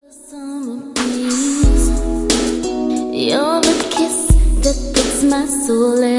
Summer breeze, you're the kiss that puts my soul at